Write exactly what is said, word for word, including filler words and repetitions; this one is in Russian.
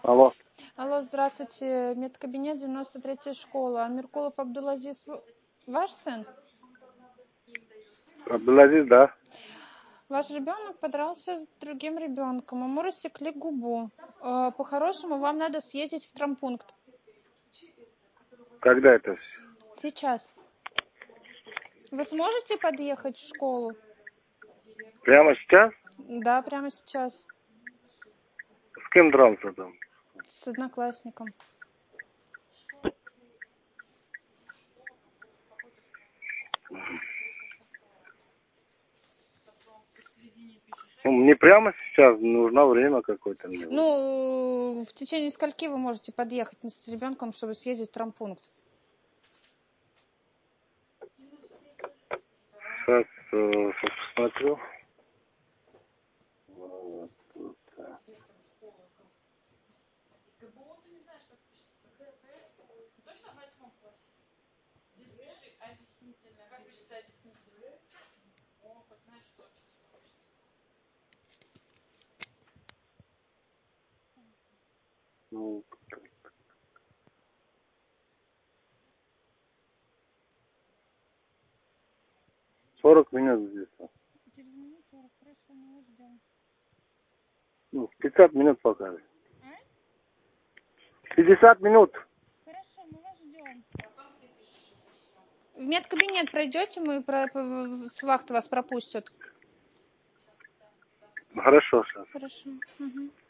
Алло. Алло, здравствуйте. Медкабинет девяносто третья школа. Меркулов Абдулазиз ваш сын? Абдулазиз, да. Ваш ребенок подрался с другим ребенком. Ему рассекли губу. Э, По-хорошему, вам надо съездить в травмпункт. Когда это? Сейчас. Вы сможете подъехать в школу? Прямо сейчас? Да, прямо сейчас. С кем дрался там? С одноклассником. Ну, мне прямо сейчас нужно время какое-то мне. Ну, в течение скольки вы можете подъехать с ребенком, чтобы съездить в травмпункт? Сейчас, э, сейчас посмотрю. Вот тут, э. Ну, сорок минут здесь. Через минут сорок, хорошо, мы вас ждем. Ну, пятьдесят минут пока. пятьдесят минут. Хорошо, мы вас ждем. В медкабинет пройдете, мы про... с вахты вас пропустят. Хорошо, сейчас. Хорошо. Угу.